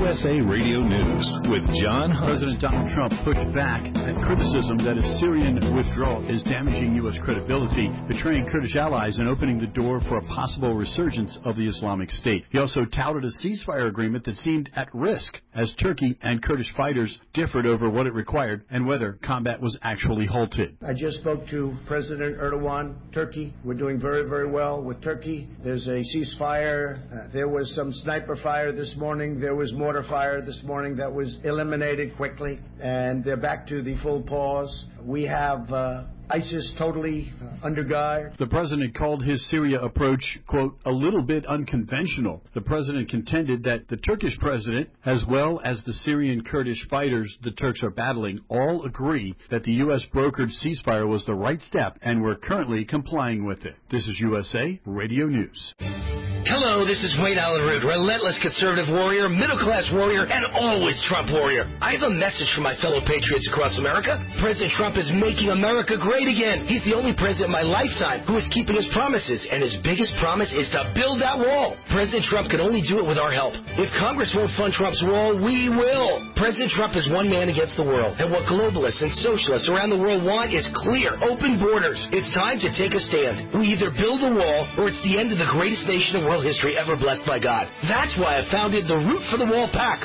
USA Radio News with John Hunt. President Donald Trump pushed back at criticism that a Syrian withdrawal is damaging U.S. credibility, betraying Kurdish allies, and opening the door for a possible resurgence of the Islamic State. He also touted a ceasefire agreement that seemed at risk as Turkey and Kurdish fighters differed over what it required and whether combat was actually halted. I just spoke to President Erdogan, Turkey. We're doing very, very well with Turkey. There's a ceasefire. There was some sniper fire this morning. There was mortar fire this morning that was eliminated quickly, and they're back to the full pause. We have ISIS totally under guard. The president called his Syria approach, quote, a little bit unconventional. The president contended that the Turkish president, as well as the Syrian Kurdish fighters the Turks are battling, all agree that the U.S. brokered ceasefire was the right step, and we're currently complying with it. This is USA Radio News. Hello, this is Wayne Allen Root, relentless conservative warrior, middle-class warrior, and always Trump warrior. I have a message for my fellow patriots across America. President Trump is making America great again. He's the only president in my lifetime who is keeping his promises, and his biggest promise is to build that wall. President Trump can only do it with our help. If Congress won't fund Trump's wall, we will. President Trump is one man against the world, and what globalists and socialists around the world want is clear, open borders. It's time to take a stand. We either build a wall, or it's the end of the greatest nation in world history ever blessed by God. That's why I founded the Root for the Wall PAC.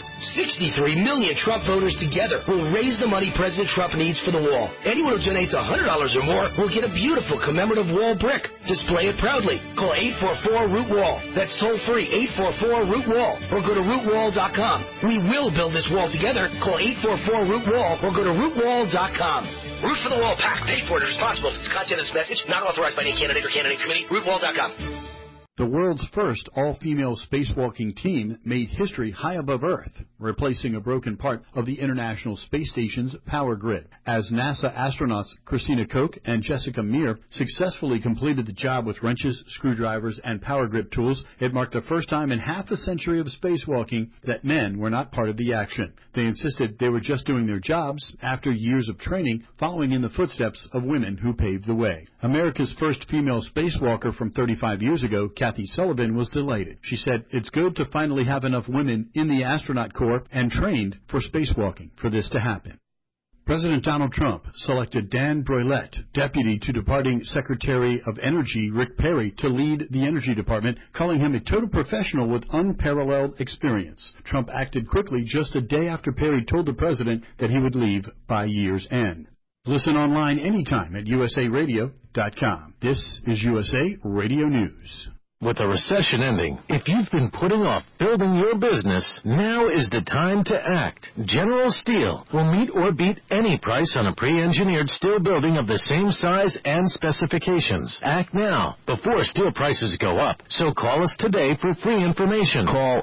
63 million Trump voters together will raise the money President Trump needs for the wall. Anyone who donates $100 or more will get a beautiful commemorative wall brick. Display it proudly. Call 844-ROOT-WALL. That's toll-free, 844-ROOT-WALL. Or go to rootwall.com. We will build this wall together. Call 844-ROOT-WALL or go to rootwall.com. Root for the Wall PAC. Paid for and responsible for the content of this message. Not authorized by any candidate or candidates committee. Rootwall.com. The world's first all-female spacewalking team made history high above Earth, replacing a broken part of the International Space Station's power grid. As NASA astronauts Christina Koch and Jessica Meir successfully completed the job with wrenches, screwdrivers, and power grip tools, it marked the first time in half a century of spacewalking that men were not part of the action. They insisted they were just doing their jobs after years of training, following in the footsteps of women who paved the way. America's first female spacewalker from 35 years ago, Kathy Sullivan, was delighted. She said, it's good to finally have enough women in the astronaut corps and trained for spacewalking for this to happen. President Donald Trump selected Dan Broilette, deputy to departing Secretary of Energy Rick Perry, to lead the Energy Department, calling him a total professional with unparalleled experience. Trump acted quickly just a day after Perry told the president that he would leave by year's end. Listen online anytime at usaradio.com. This is USA Radio News. With the recession ending, if you've been putting off building your business, now is the time to act. General Steel will meet or beat any price on a pre-engineered steel building of the same size and specifications. Act now, before steel prices go up. So call us today for free information. Call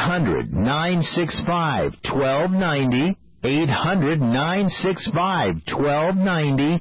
800-965-1290. 800-965-1290,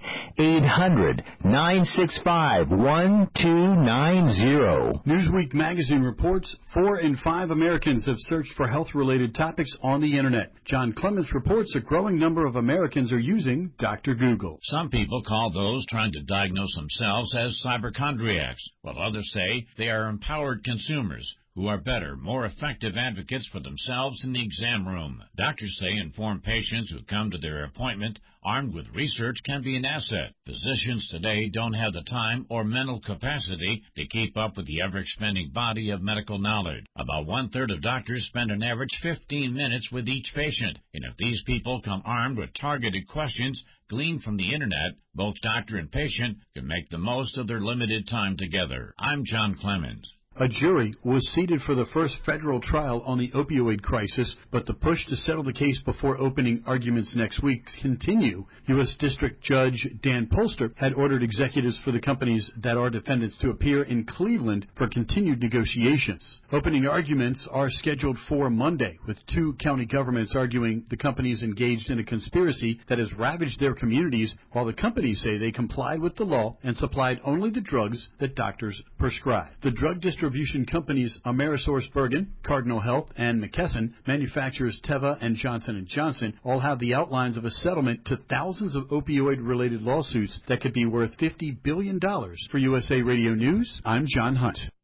800-965-1290. Newsweek magazine reports 4 in 5 Americans have searched for health-related topics on the Internet. John Clements reports a growing number of Americans are using Dr. Google. Some people call those trying to diagnose themselves as hypochondriacs, while others say they are empowered consumers who are better, more effective advocates for themselves in the exam room. Doctors say informed patients who come to their appointment armed with research can be an asset. Physicians today don't have the time or mental capacity to keep up with the ever-expanding body of medical knowledge. About one-third of doctors spend an average 15 minutes with each patient, and if these people come armed with targeted questions gleaned from the Internet, both doctor and patient can make the most of their limited time together. I'm John Clemens. A jury was seated for the first federal trial on the opioid crisis, but the push to settle the case before opening arguments next week continue. U.S. District Judge Dan Polster had ordered executives for the companies that are defendants to appear in Cleveland for continued negotiations. Opening arguments are scheduled for Monday, with 2 county governments arguing the companies engaged in a conspiracy that has ravaged their communities, while the companies say they complied with the law and supplied only the drugs that doctors prescribe. The drug distribution companies AmerisourceBergen, Cardinal Health, and McKesson, manufacturers Teva and Johnson & Johnson, all have the outlines of a settlement to thousands of opioid-related lawsuits that could be worth $50 billion. For USA Radio News, I'm John Hunt.